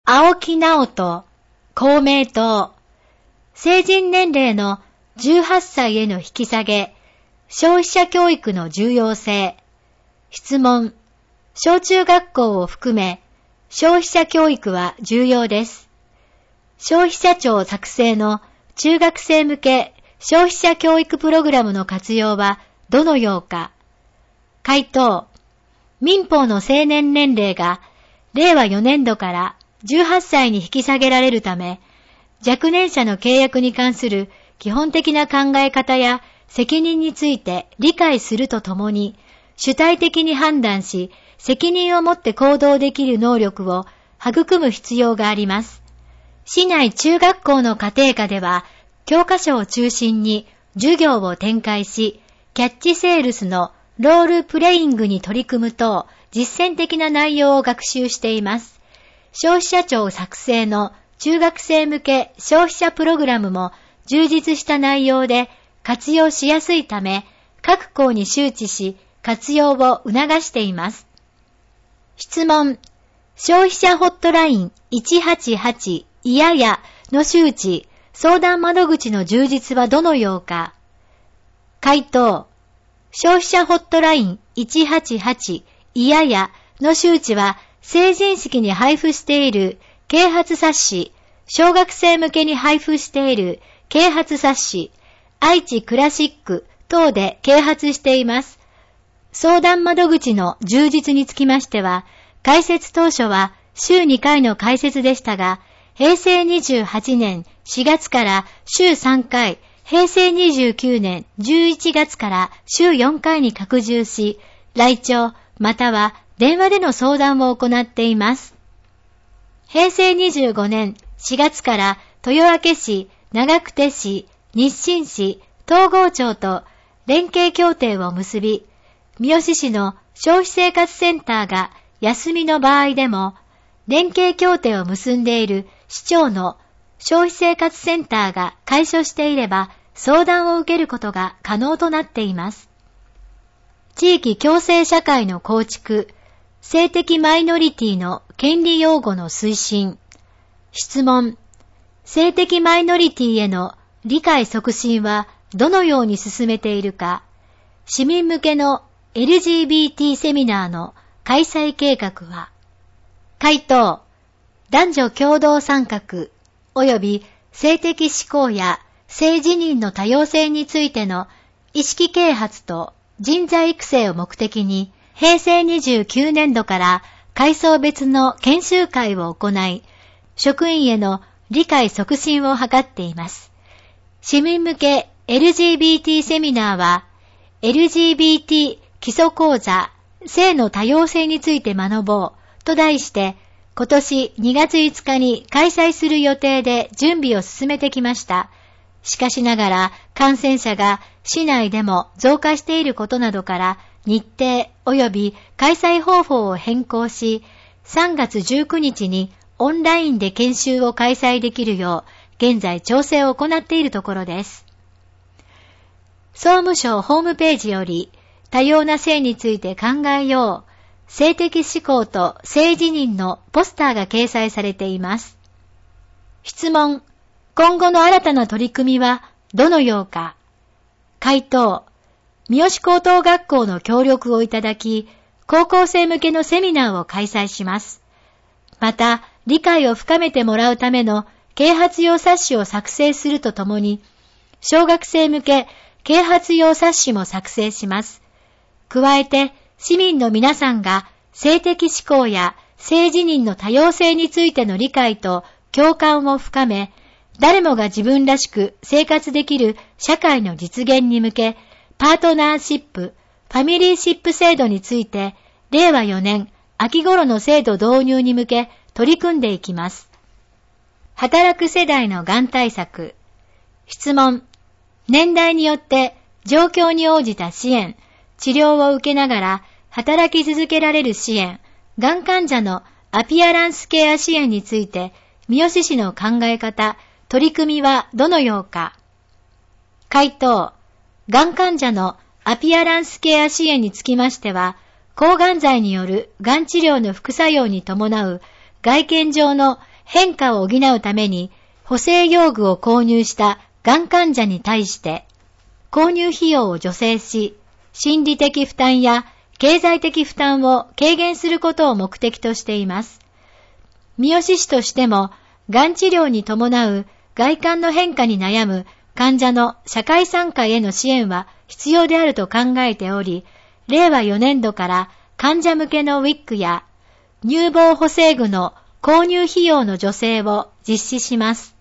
青木直人、公明党。成人年齢の18歳への引き下げ、消費者教育の重要性。質問。小中学校を含め、消費者教育は重要です。消費者庁作成の中学生向け消費者教育プログラムの活用はどのようか。回答。民法の成年年齢が令和4年度から18歳に引き下げられるため、若年者の契約に関する基本的な考え方や責任について理解するとともに、主体的に判断し、責任を持って行動できる能力を育む必要があります。市内中学校の家庭科では、教科書を中心に授業を展開し、キャッチセールスのロールプレイングに取り組むと、実践的な内容を学習しています。消費者庁作成の中学生向け消費者プログラムも充実した内容で活用しやすいため、各校に周知し、活用を促しています。質問。消費者ホットライン188いややの周知、相談窓口の充実はどのようか。回答。消費者ホットライン188いややの周知は成人式に配布している啓発冊子、小学生向けに配布している啓発冊子、愛知クラシック等で啓発しています。相談窓口の充実につきましては、開設当初は週2回の開設でしたが、平成28年4月から週3回、平成29年11月から週4回に拡充し、来庁または電話での相談を行っています。平成25年4月から豊明市、長久手市、日清市、東郷町と連携協定を結び、三好市の消費生活センターが休みの場合でも、連携協定を結んでいる市町の消費生活センターが解消していれば相談を受けることが可能となっています。地域共生社会の構築、性的マイノリティの権利擁護の推進。質問。性的マイノリティへの理解促進はどのように進めているか。市民向けの LGBT セミナーの開催計画は。回答。男女共同参画及び性的指向や性自認の多様性についての意識啓発と人材育成を目的に平成29年度から階層別の研修会を行い、職員への理解促進を図っています。市民向け LGBT セミナーは LGBT 基礎講座性の多様性について学ぼうと題して今年2月5日に開催する予定で準備を進めてきました。しかしながら感染者が市内でも増加していることなどから日程及び開催方法を変更し、3月19日にオンラインで研修を開催できるよう現在調整を行っているところです。総務省ホームページより多様な性について考えよう、性的指向と性自認のポスターが掲載されています。質問。今後の新たな取り組みはどのようか。回答。三好高等学校の協力をいただき、高校生向けのセミナーを開催します。また、理解を深めてもらうための啓発用冊子を作成するとともに、小学生向け啓発用冊子も作成します。加えて、市民の皆さんが性的指向や性自認の多様性についての理解と共感を深め、誰もが自分らしく生活できる社会の実現に向け、パートナーシップ、ファミリーシップ制度について、令和4年秋頃の制度導入に向け取り組んでいきます。働く世代のがん対策。質問。年代によって状況に応じた支援、治療を受けながら働き続けられる支援、がん患者のアピアランスケア支援について、三好市の考え方、取り組みはどのようか。回答。がん患者のアピアランスケア支援につきましては、抗がん剤によるがん治療の副作用に伴う外見上の変化を補うために補正用具を購入したがん患者に対して購入費用を助成し、心理的負担や経済的負担を軽減することを目的としています。三好市としても、がん治療に伴う外観の変化に悩む患者の社会参加への支援は必要であると考えており、令和4年度から患者向けのウィッグや乳房補正具の購入費用の助成を実施します。